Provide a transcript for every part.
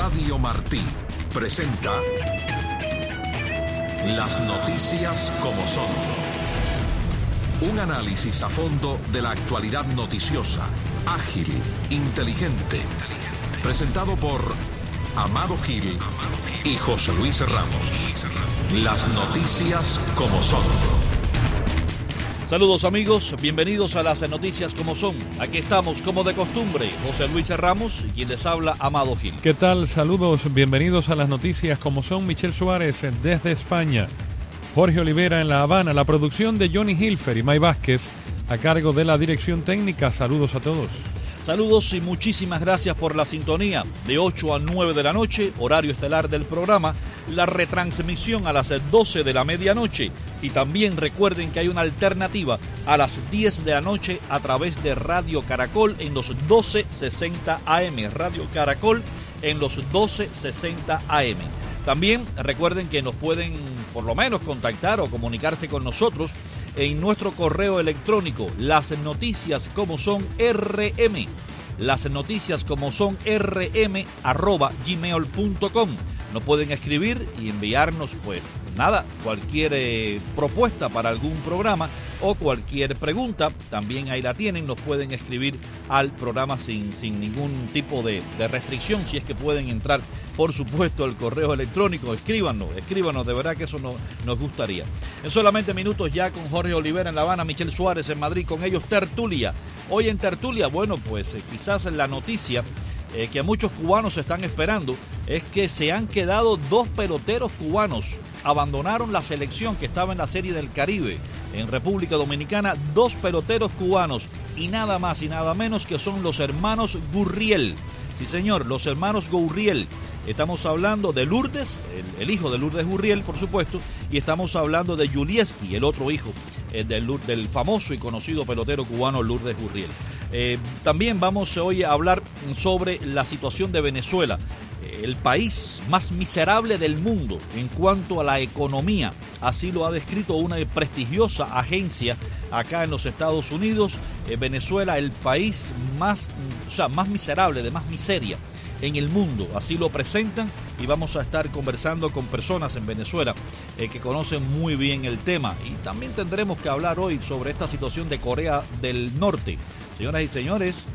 Radio Martí presenta Las noticias como son. Un análisis a fondo de la actualidad noticiosa, ágil, inteligente. Presentado por Amado Gil y José Luis Ramos. Las noticias como son. Saludos amigos, bienvenidos a las noticias como son. Aquí estamos como de costumbre, José Luis Ramos y quien les habla, Amado Gil. ¿Qué tal? Saludos, bienvenidos a las noticias como son. Michelle Suárez desde España, Jorge Olivera en La Habana, la producción de Johnny Hilfer y May Vázquez a cargo de la dirección técnica. Saludos a todos. Saludos y muchísimas gracias por la sintonía. De 8 a 9 de la noche, horario estelar del programa, la retransmisión a las 12 de la medianoche. Y también recuerden que hay una alternativa a las 10 de la noche a través de Radio Caracol en los 1260 AM. Radio Caracol en los 1260 AM. También recuerden que nos pueden por lo menos contactar o comunicarse con nosotros en nuestro correo electrónico, lasnoticiascomosonrm, @gmail.com. Nos pueden escribir y enviarnos cualquier propuesta para algún programa o cualquier pregunta, también ahí la tienen, nos pueden escribir al programa sin ningún tipo de restricción, si es que pueden entrar, por supuesto, al correo electrónico, escríbanos, de verdad que eso nos gustaría. En solamente minutos ya con Jorge Olivera en La Habana, Michelle Suárez en Madrid, con ellos Tertulia. Hoy en Tertulia, quizás la noticia que a muchos cubanos están esperando es que se han quedado 2 peloteros cubanos. Abandonaron la selección que estaba en la Serie del Caribe en República Dominicana, 2 peloteros cubanos y nada más y nada menos que son los hermanos Gurriel. Sí señor, los hermanos Gurriel. Estamos hablando de Lourdes, el hijo de Lourdes Gurriel, por supuesto, y estamos hablando de Yulieski, el otro hijo del famoso y conocido pelotero cubano Lourdes Gurriel. También vamos hoy a hablar sobre la situación de Venezuela, el país más miserable del mundo en cuanto a la economía. Así lo ha descrito una prestigiosa agencia acá en los Estados Unidos. Venezuela, el país más miserable, de más miseria en el mundo, así lo presentan, y vamos a estar conversando con personas en Venezuela que conocen muy bien el tema. Y también tendremos que hablar hoy sobre esta situación de Corea del Norte. Señoras y señores,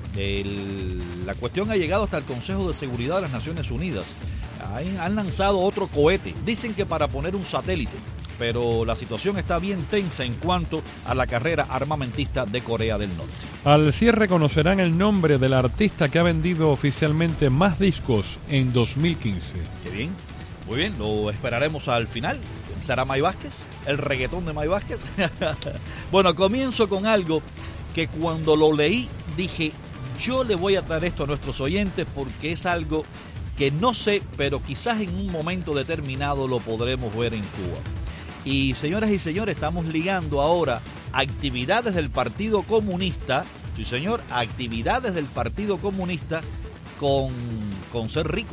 la cuestión ha llegado hasta el Consejo de Seguridad de las Naciones Unidas. Han lanzado otro cohete, dicen que para poner un satélite, pero la situación está bien tensa en cuanto a la carrera armamentista de Corea del Norte. Al cierre conocerán el nombre del artista que ha vendido oficialmente más discos en 2015. Qué bien, muy bien, lo esperaremos al final. ¿Será May Vázquez? ¿El reggaetón de May Vázquez? Bueno, comienzo con algo que cuando lo leí dije, yo le voy a traer esto a nuestros oyentes porque es algo que no sé, pero quizás en un momento determinado lo podremos ver en Cuba. Y señoras y señores, estamos ligando ahora actividades del Partido Comunista, sí señor, actividades del Partido Comunista con ser rico.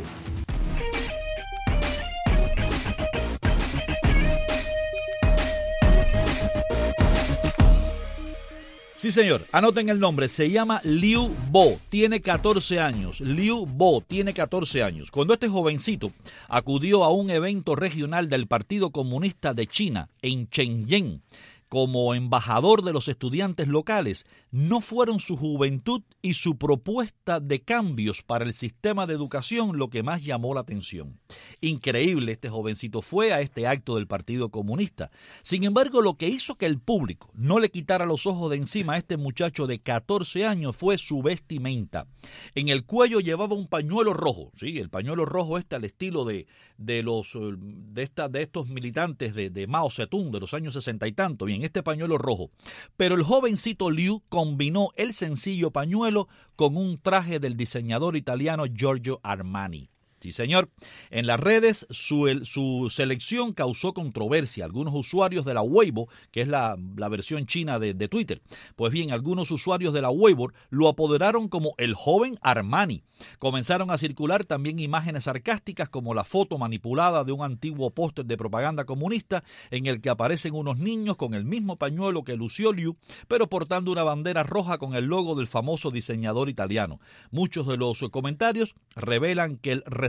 Sí, señor, anoten el nombre, se llama Liu Bo, tiene 14 años, Liu Bo tiene 14 años. Cuando este jovencito acudió a un evento regional del Partido Comunista de China en Shenzhen como embajador de los estudiantes locales, no fueron su juventud y su propuesta de cambios para el sistema de educación lo que más llamó la atención. Increíble, este jovencito fue a este acto del Partido Comunista. Sin embargo, lo que hizo que el público no le quitara los ojos de encima a este muchacho de 14 años fue su vestimenta. En el cuello llevaba un pañuelo rojo, sí, el pañuelo rojo al estilo de estos militantes de Mao Zedong de los años 60 y tanto, bien, este pañuelo rojo. Pero el jovencito Liu combinó el sencillo pañuelo con un traje del diseñador italiano Giorgio Armani. Sí, señor. En las redes su selección causó controversia. Algunos usuarios de la Weibo, que es la versión china de Twitter, pues bien, algunos usuarios de la Weibo lo apoderaron como el joven Armani. Comenzaron a circular también imágenes sarcásticas como la foto manipulada de un antiguo póster de propaganda comunista en el que aparecen unos niños con el mismo pañuelo que lució Liu, pero portando una bandera roja con el logo del famoso diseñador italiano. Muchos de los comentarios revelan que el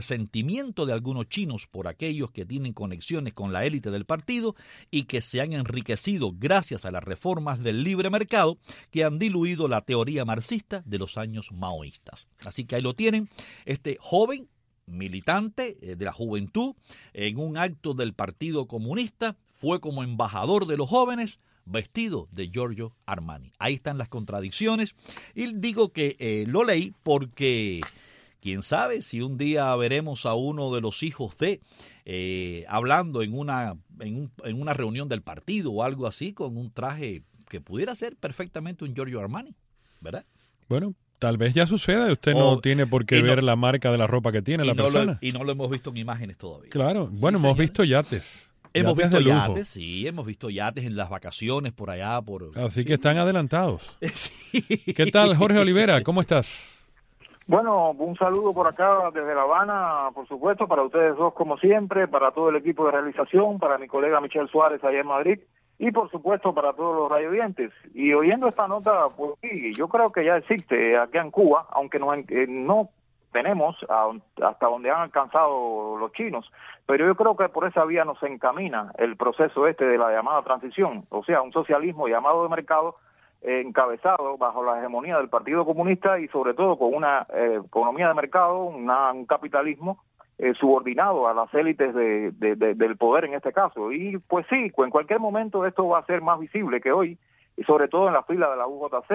resentimiento de algunos chinos por aquellos que tienen conexiones con la élite del partido y que se han enriquecido gracias a las reformas del libre mercado que han diluido la teoría marxista de los años maoístas. Así que ahí lo tienen, este joven militante de la juventud en un acto del Partido Comunista fue como embajador de los jóvenes vestido de Giorgio Armani. Ahí están las contradicciones y digo que lo leí porque quién sabe si un día veremos a uno de los hijos de hablando en una reunión del partido o algo así con un traje que pudiera ser perfectamente un Giorgio Armani, ¿verdad? Bueno, tal vez ya suceda y usted no tiene por qué ver la marca de la ropa que tiene la persona. Y no lo hemos visto en imágenes todavía. Claro, bueno, hemos visto yates. Hemos visto yates, sí, hemos visto yates en las vacaciones por allá. Así que están adelantados. Sí. ¿Qué tal, Jorge Olivera? ¿Cómo estás? Bueno, un saludo por acá desde La Habana, por supuesto, para ustedes dos como siempre, para todo el equipo de realización, para mi colega Michelle Suárez allá en Madrid y por supuesto para todos los radioyentes. Y oyendo esta nota, pues sí, yo creo que ya existe aquí en Cuba, aunque no tenemos hasta donde han alcanzado los chinos, pero yo creo que por esa vía nos encamina el proceso de la llamada transición, o sea, un socialismo llamado de mercado encabezado bajo la hegemonía del Partido Comunista y sobre todo con una economía de mercado, un capitalismo subordinado a las élites del poder en este caso. Y pues sí, en cualquier momento esto va a ser más visible que hoy, y sobre todo en la fila de la UJC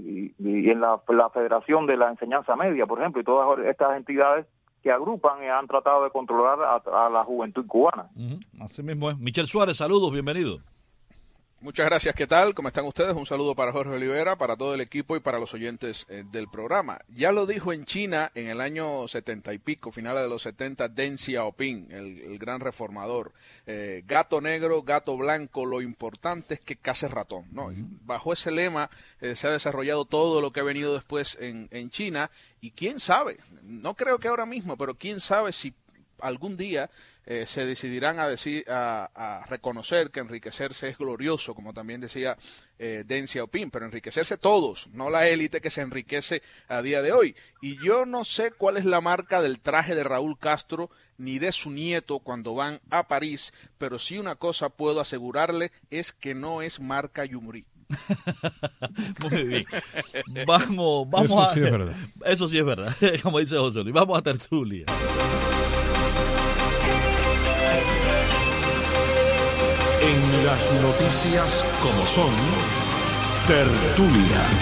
y en la Federación de la Enseñanza Media, por ejemplo, y todas estas entidades que agrupan y han tratado de controlar a la juventud cubana. Así mismo es. Michelle Suárez, saludos, bienvenido. Muchas gracias, ¿qué tal? ¿Cómo están ustedes? Un saludo para Jorge Olivera, para todo el equipo y para los oyentes del programa. Ya lo dijo en China en el año 70 y pico, finales de los 70, Deng Xiaoping, el gran reformador. Gato negro, gato blanco, lo importante es que case ratón, ¿no? Y bajo ese lema se ha desarrollado todo lo que ha venido después en China y quién sabe, no creo que ahora mismo, pero quién sabe si algún día se decidirán a reconocer que enriquecerse es glorioso, como también decía Deng Xiaoping, pero enriquecerse todos, no la élite que se enriquece a día de hoy. Y yo no sé cuál es la marca del traje de Raúl Castro ni de su nieto cuando van a París, pero sí una cosa puedo asegurarle es que no es marca Yumri. Muy bien. Vamos eso sí es verdad. Eso sí es verdad, como dice José Luis. Vamos a tertulia. En las noticias como son, tertulia.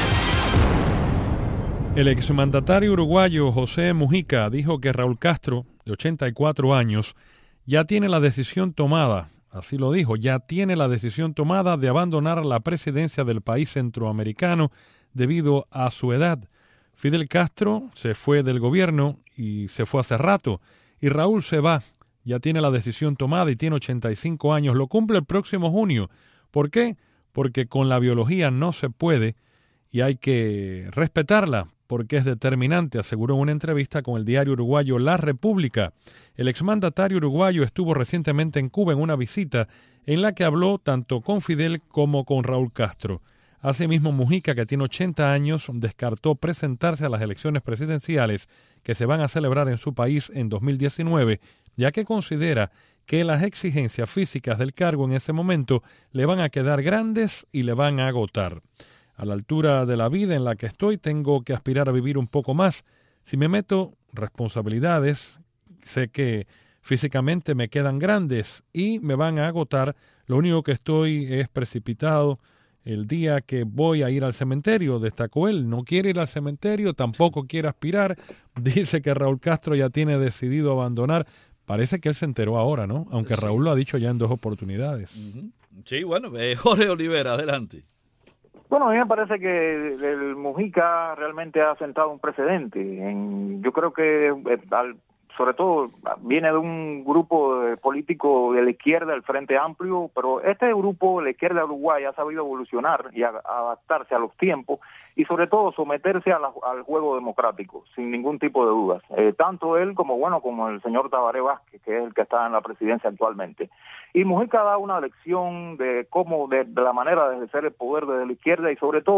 El exmandatario uruguayo José Mujica dijo que Raúl Castro, de 84 años, ya tiene la decisión tomada, así lo dijo, ya tiene la decisión tomada de abandonar la presidencia del país centroamericano debido a su edad. Fidel Castro se fue del gobierno y se fue hace rato, y Raúl se va. Ya tiene la decisión tomada y tiene 85 años. Lo cumple el próximo junio. ¿Por qué? Porque con la biología no se puede y hay que respetarla porque es determinante, aseguró en una entrevista con el diario uruguayo La República. El exmandatario uruguayo estuvo recientemente en Cuba en una visita en la que habló tanto con Fidel como con Raúl Castro. Asimismo, Mujica, que tiene 80 años, descartó presentarse a las elecciones presidenciales que se van a celebrar en su país en 2019, ya que considera que las exigencias físicas del cargo en ese momento le van a quedar grandes y le van a agotar. A la altura de la vida en la que estoy, tengo que aspirar a vivir un poco más. Si me meto responsabilidades, sé que físicamente me quedan grandes y me van a agotar. Lo único que estoy es precipitado. El día que voy a ir al cementerio, destacó él, no quiere ir al cementerio, tampoco quiere aspirar. Dice que Raúl Castro ya tiene decidido abandonar. Parece que él se enteró ahora, ¿no? Aunque sí. Raúl lo ha dicho ya en 2 oportunidades. Sí, bueno, Jorge Olivera, adelante. Bueno, a mí me parece que el Mujica realmente ha sentado un precedente. Yo creo que sobre todo viene de un grupo político de la izquierda, el Frente Amplio, pero este grupo de la izquierda uruguaya ha sabido evolucionar y adaptarse a los tiempos y sobre todo someterse al juego democrático, sin ningún tipo de dudas. Tanto él como el señor Tabaré Vázquez, que es el que está en la presidencia actualmente. Y Mujica da una lección de cómo, de la manera de ejercer el poder desde la izquierda y sobre todo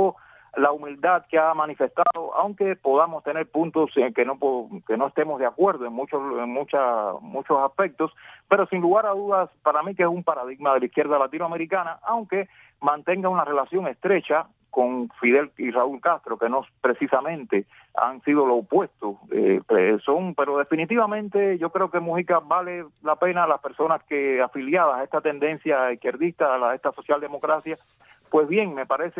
la humildad que ha manifestado, aunque podamos tener puntos que no estemos de acuerdo en muchos aspectos, pero sin lugar a dudas, para mí que es un paradigma de la izquierda latinoamericana, aunque mantenga una relación estrecha con Fidel y Raúl Castro, que no precisamente han sido lo opuesto, pero definitivamente yo creo que Mujica vale la pena. Las personas que afiliadas a esta tendencia izquierdista, a esta socialdemocracia, pues bien, me parece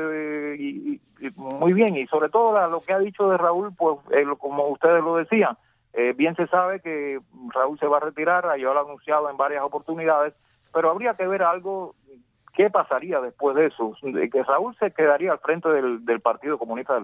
muy bien, y sobre todo lo que ha dicho de Raúl, pues como ustedes lo decían, bien se sabe que Raúl se va a retirar, yo lo he anunciado en varias oportunidades, pero habría que ver algo. ¿Qué pasaría después de eso? Que Raúl se quedaría al frente del Partido Comunista,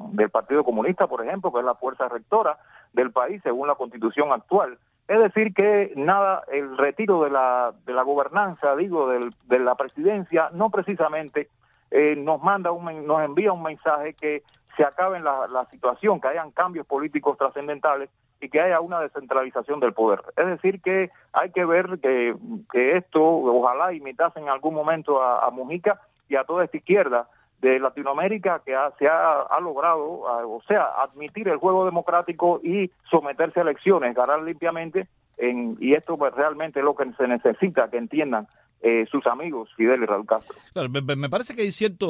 por ejemplo, que es la fuerza rectora del país según la Constitución actual. Es decir, que el retiro de la gobernanza, de la presidencia, no precisamente nos envía un mensaje que se acabe la situación, que hayan cambios políticos trascendentales y que haya una descentralización del poder. Es decir, que hay que ver que esto, ojalá imitase en algún momento a Mujica y a toda esta izquierda de Latinoamérica que se ha logrado, admitir el juego democrático y someterse a elecciones, ganar limpiamente, y esto pues, realmente es lo que se necesita que entiendan sus amigos Fidel y Raúl Castro. Claro, me parece que hay cierta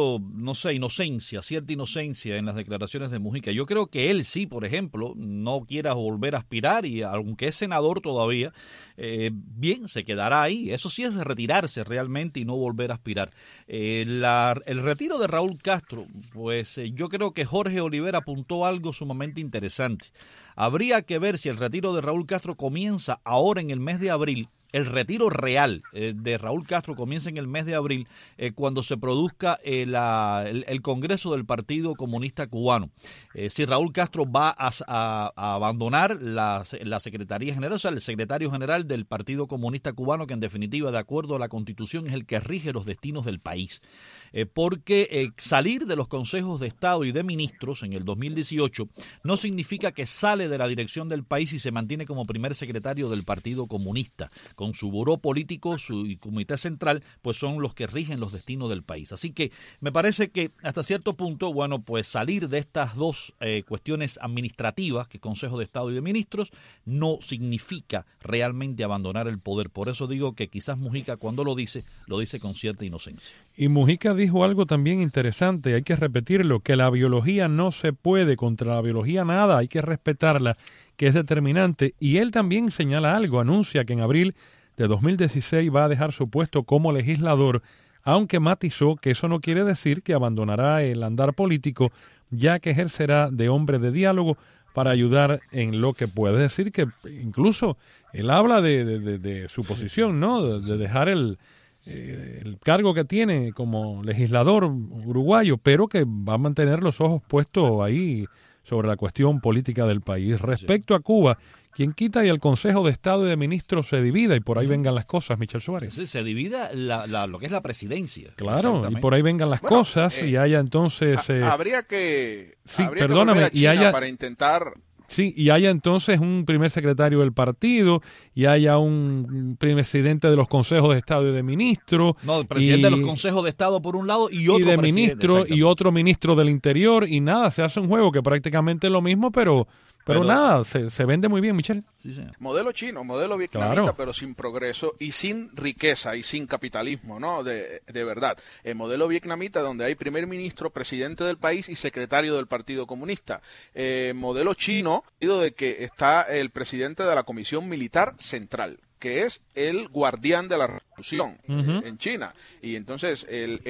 inocencia en las declaraciones de Mujica. Yo creo que él sí, por ejemplo, no quiera volver a aspirar y aunque es senador todavía, bien, se quedará ahí. Eso sí es de retirarse realmente y no volver a aspirar. El retiro de Raúl Castro, pues yo creo que Jorge Olivera apuntó algo sumamente interesante. Habría que ver si el retiro de Raúl Castro comienza ahora en el mes de abril. El retiro real de Raúl Castro comienza en el mes de abril, cuando se produzca el Congreso del Partido Comunista Cubano. Si Raúl Castro va a abandonar la Secretaría General, o sea, el secretario general del Partido Comunista Cubano, que en definitiva, de acuerdo a la Constitución, es el que rige los destinos del país. Porque salir de los consejos de Estado y de ministros en el 2018 no significa que sale de la dirección del país y se mantiene como primer secretario del Partido Comunista. Con su buró político, su comité central, pues son los que rigen los destinos del país. Así que me parece que hasta cierto punto, bueno, pues salir de estas dos cuestiones administrativas, que Consejo de Estado y de Ministros, no significa realmente abandonar el poder. Por eso digo que quizás Mujica, cuando lo dice con cierta inocencia. Y Mujica dijo algo también interesante, hay que repetirlo, que la biología no se puede, contra la biología nada, hay que respetarla, que es determinante. Y él también señala algo, anuncia que en abril de 2016 va a dejar su puesto como legislador, aunque matizó que eso no quiere decir que abandonará el andar político, ya que ejercerá de hombre de diálogo para ayudar en lo que puede. Es decir, que incluso él habla de su posición, ¿no? De dejar el cargo que tiene como legislador uruguayo, pero que va a mantener los ojos puestos ahí sobre la cuestión política del país. Respecto a Cuba, quien quita y el Consejo de Estado y de Ministros se divida y por ahí vengan las cosas, Michel Suárez. Sí, se divida lo que es la presidencia. Claro, y por ahí vengan las cosas y haya entonces... habría que perdóname, y haya para intentar... Sí, y haya entonces un primer secretario del partido, y haya un presidente de los consejos de Estado y de ministros. No, el presidente de los consejos de Estado por un lado y otro de ministro y otro ministro del Interior, y nada, se hace un juego que prácticamente es lo mismo, pero nada, se vende muy bien, Michel. Sí, señor. Modelo chino, modelo vietnamita, claro, pero sin progreso y sin riqueza y sin capitalismo, ¿no? De verdad. El modelo vietnamita, donde hay primer ministro, presidente del país y secretario del Partido Comunista. Modelo chino, de que está el presidente de la Comisión Militar Central, que es el guardián de la revolución en China. Y entonces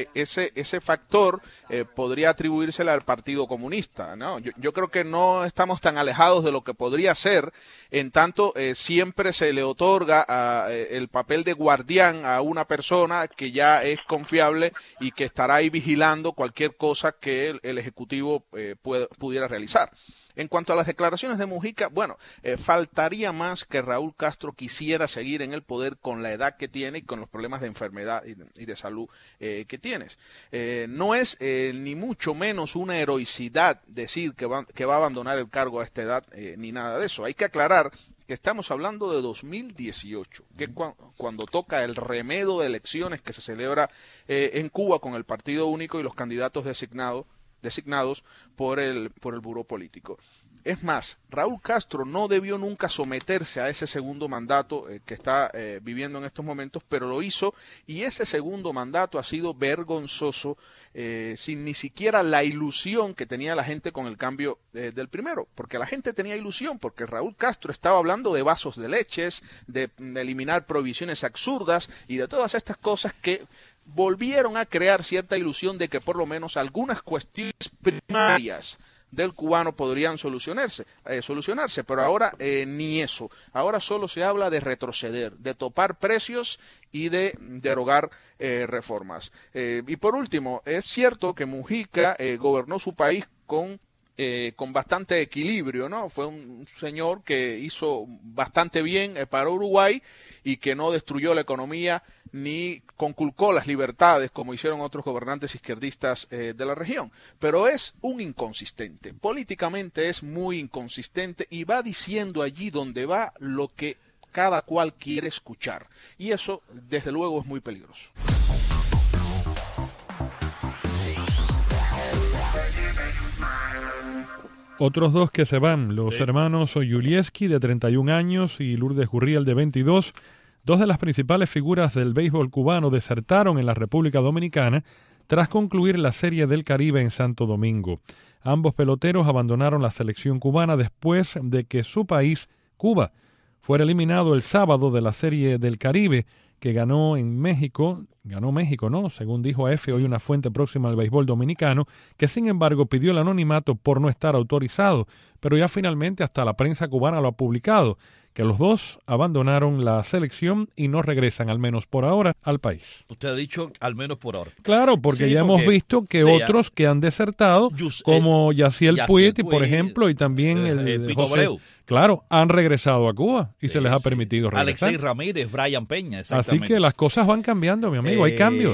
ese factor podría atribuírsele al Partido Comunista, ¿no? Yo creo que no estamos tan alejados de lo que podría ser, en tanto siempre se le otorga el papel de guardián a una persona que ya es confiable y que estará ahí vigilando cualquier cosa que el Ejecutivo pudiera realizar. En cuanto a las declaraciones de Mujica, bueno, faltaría más que Raúl Castro quisiera seguir en el poder con la edad que tiene y con los problemas de enfermedad y de salud que tienes. No es ni mucho menos una heroicidad decir que va a abandonar el cargo a esta edad, ni nada de eso. Hay que aclarar que estamos hablando de 2018, que es cuando toca el remedo de elecciones que se celebra en Cuba con el Partido Único y los candidatos designados designados por el buró político. Es más, Raúl Castro no debió nunca someterse a ese segundo mandato que está viviendo en estos momentos, pero lo hizo, y ese segundo mandato ha sido vergonzoso, sin ni siquiera la ilusión que tenía la gente con el cambio del primero, porque la gente tenía ilusión, porque Raúl Castro estaba hablando de vasos de leches, de eliminar prohibiciones absurdas y de todas estas cosas que volvieron a crear cierta ilusión de que por lo menos algunas cuestiones primarias del cubano podrían solucionarse, pero ahora ni eso. Ahora solo se habla de retroceder, de topar precios y de derogar reformas. Y por último, es cierto que Mujica gobernó su país con bastante equilibrio, ¿no? Fue un señor que hizo bastante bien para Uruguay y que no destruyó la economía ni conculcó las libertades como hicieron otros gobernantes izquierdistas de la región. Pero es un inconsistente, políticamente es muy inconsistente y va diciendo allí donde va lo que cada cual quiere escuchar. Y eso, desde luego, es muy peligroso. Otros dos que se van, los hermanos Yulieski, de 31 años, y Lourdes Gurriel, de 22, dos de las principales figuras del béisbol cubano, desertaron en la República Dominicana tras concluir la Serie del Caribe en Santo Domingo. Ambos peloteros abandonaron la selección cubana después de que su país, Cuba, fuera eliminado el sábado de la Serie del Caribe, que ganó México, ¿no? Según dijo AF hoy una fuente próxima al béisbol dominicano, que sin embargo pidió el anonimato por no estar autorizado, pero ya finalmente hasta la prensa cubana lo ha publicado, que los dos abandonaron la selección y no regresan, al menos por ahora, al país. Usted ha dicho al menos por ahora. Claro, porque sí, ya hemos visto que otros que han desertado, como Yaciel Puig, por ejemplo, y también el Pito José, Abreu. Claro, han regresado a Cuba y se les ha permitido regresar. Alexei Ramírez, Brian Peña, exactamente. Así que las cosas van cambiando, mi amigo, hay cambios.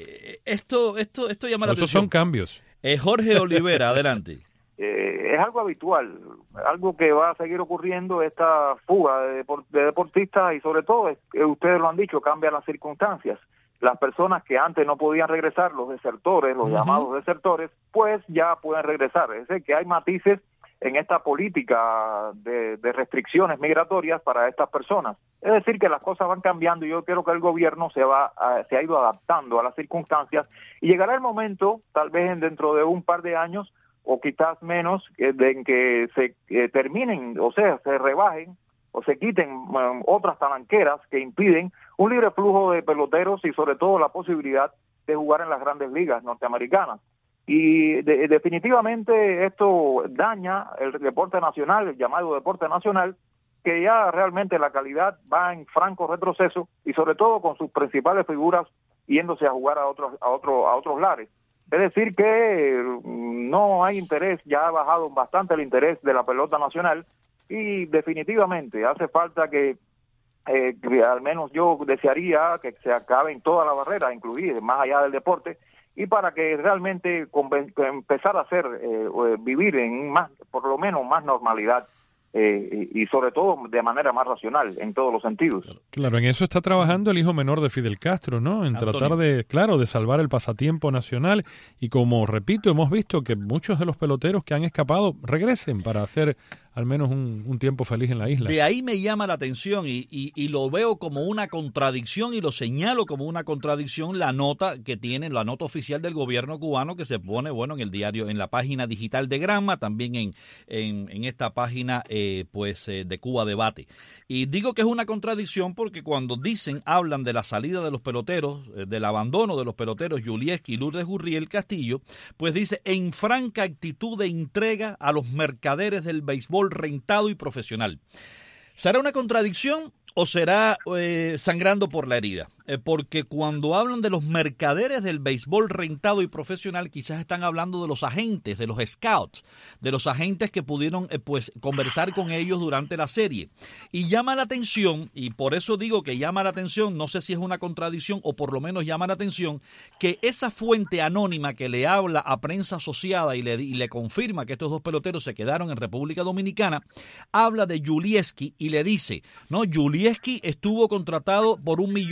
Esto llama la atención. Esos son cambios. Jorge Olivera, adelante. Es algo habitual, algo que va a seguir ocurriendo, esta fuga de deportistas, y sobre todo, ustedes lo han dicho, cambian las circunstancias. Las personas que antes no podían regresar, los desertores, los llamados desertores, pues ya pueden regresar. Es decir, que hay matices en esta política de restricciones migratorias para estas personas. Es decir, que las cosas van cambiando, y yo creo que el gobierno se ha ido adaptando a las circunstancias, y llegará el momento, tal vez dentro de un par de años, o quizás menos, en que se terminen, o sea, se rebajen o se quiten otras talanqueras que impiden un libre flujo de peloteros y sobre todo la posibilidad de jugar en las grandes ligas norteamericanas. Y definitivamente esto daña el deporte nacional, el llamado deporte nacional, que ya realmente la calidad va en franco retroceso, y sobre todo con sus principales figuras yéndose a jugar a otros lares. Es decir que no hay interés, ya ha bajado bastante el interés de la pelota nacional, y definitivamente hace falta que al menos yo desearía que se acaben todas las barreras, inclusive más allá del deporte, y para que realmente empezar a hacer vivir en más, por lo menos más normalidad, y sobre todo de manera más racional en todos los sentidos. Claro, en eso está trabajando el hijo menor de Fidel Castro, ¿no? En Antonio. Tratar de salvar el pasatiempo nacional, y como repito, hemos visto que muchos de los peloteros que han escapado regresen para hacer al menos un tiempo feliz en la isla. De ahí me llama la atención y lo veo como una contradicción, y lo señalo como una contradicción, la nota que tiene, la nota oficial del gobierno cubano, que se pone, bueno, en el diario, en la página digital de Granma, también en esta página de Cuba Debate. Y digo que es una contradicción porque cuando hablan de la salida de los peloteros, del abandono de los peloteros Yulieski y Lourdes Gurriel Castillo, pues dice: en franca actitud de entrega a los mercaderes del béisbol rentado y profesional. ¿Será una contradicción o será sangrando por la herida? Porque cuando hablan de los mercaderes del béisbol rentado y profesional, quizás están hablando de los agentes, de los scouts, de los agentes que pudieron conversar con ellos durante la serie. Y llama la atención, y por eso digo que llama la atención, no sé si es una contradicción o por lo menos llama la atención, que esa fuente anónima que le habla a prensa asociada y le confirma que estos dos peloteros se quedaron en República Dominicana, habla de Yulieski y le dice, no, Yulieski estuvo contratado por $1 millón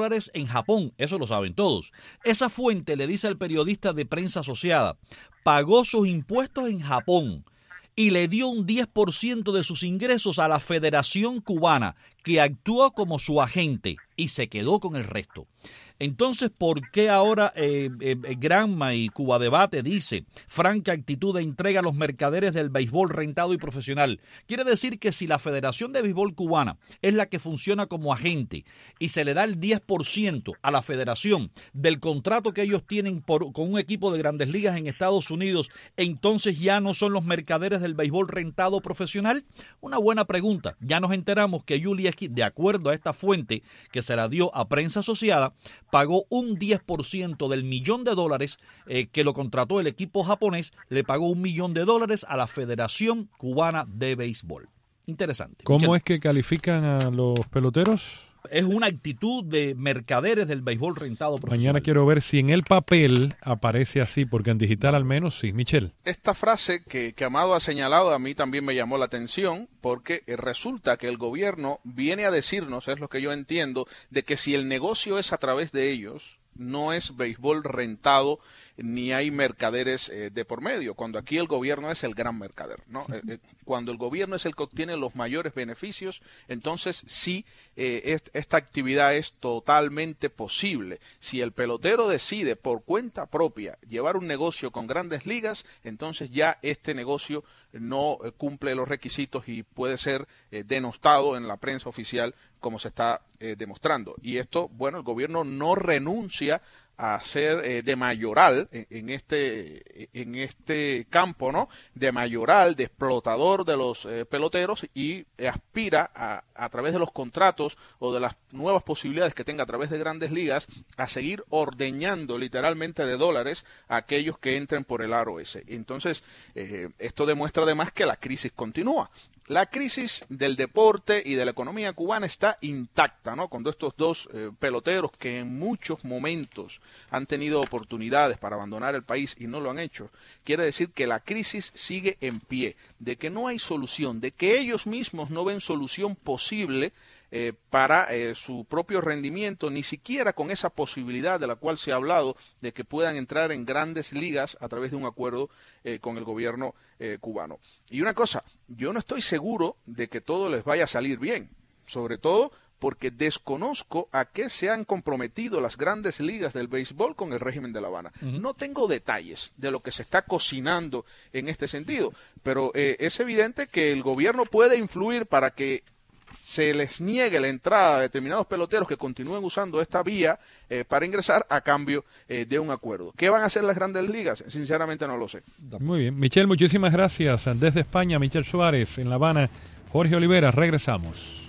dólares en Japón, eso lo saben todos. Esa fuente le dice al periodista de Prensa Asociada, pagó sus impuestos en Japón y le dio un 10% de sus ingresos a la Federación Cubana, que actuó como su agente y se quedó con el resto. Entonces, ¿por qué ahora Granma y Cuba Debate dice franca actitud de entrega a los mercaderes del béisbol rentado y profesional? Quiere decir que si la Federación de Béisbol Cubana es la que funciona como agente y se le da el 10% a la federación del contrato que ellos tienen con un equipo de Grandes Ligas en Estados Unidos, entonces ya no son los mercaderes del béisbol rentado profesional. Una buena pregunta. Ya nos enteramos que Yulieski, de acuerdo a esta fuente que se la dio a Prensa Asociada, pagó un 10% del $1 millón que lo contrató el equipo japonés, le pagó $1 millón a la Federación Cubana de Béisbol. Interesante. ¿Cómo es que califican a los peloteros? Es una actitud de mercaderes del béisbol rentado profesional. Mañana quiero ver si en el papel aparece así, porque en digital al menos sí. Michel. Esta frase que Amado ha señalado a mí también me llamó la atención, porque resulta que el gobierno viene a decirnos, es lo que yo entiendo, de que si el negocio es a través de ellos, no es béisbol rentado ni hay mercaderes de por medio, cuando aquí el gobierno es el gran mercader, ¿no? Cuando el gobierno es el que obtiene los mayores beneficios, entonces sí, esta actividad es totalmente posible. Si el pelotero decide por cuenta propia llevar un negocio con Grandes Ligas, entonces ya este negocio no cumple los requisitos y puede ser denostado en la prensa oficial, como se está demostrando. Y esto, bueno, el gobierno no renuncia a ser de mayoral en este campo, ¿no? De mayoral, de explotador de los peloteros, y aspira a través de los contratos o de las nuevas posibilidades que tenga a través de Grandes Ligas a seguir ordeñando literalmente de dólares a aquellos que entren por el aro ese. Entonces, esto demuestra además que la crisis continúa. La crisis del deporte y de la economía cubana está intacta, ¿no? Cuando estos dos peloteros que en muchos momentos han tenido oportunidades para abandonar el país y no lo han hecho, quiere decir que la crisis sigue en pie, de que no hay solución, de que ellos mismos no ven solución posible para su propio rendimiento, ni siquiera con esa posibilidad de la cual se ha hablado de que puedan entrar en Grandes Ligas a través de un acuerdo con el gobierno cubano. Y una cosa, yo no estoy seguro de que todo les vaya a salir bien, sobre todo porque desconozco a qué se han comprometido las Grandes Ligas del béisbol con el régimen de La Habana. No tengo detalles de lo que se está cocinando en este sentido, pero es evidente que el gobierno puede influir para que se les niegue la entrada a determinados peloteros que continúen usando esta vía para ingresar a cambio de un acuerdo. ¿Qué van a hacer las Grandes Ligas? Sinceramente no lo sé. Muy bien. Michel, muchísimas gracias. Desde España, Michel Suárez, en La Habana, Jorge Olivera, regresamos.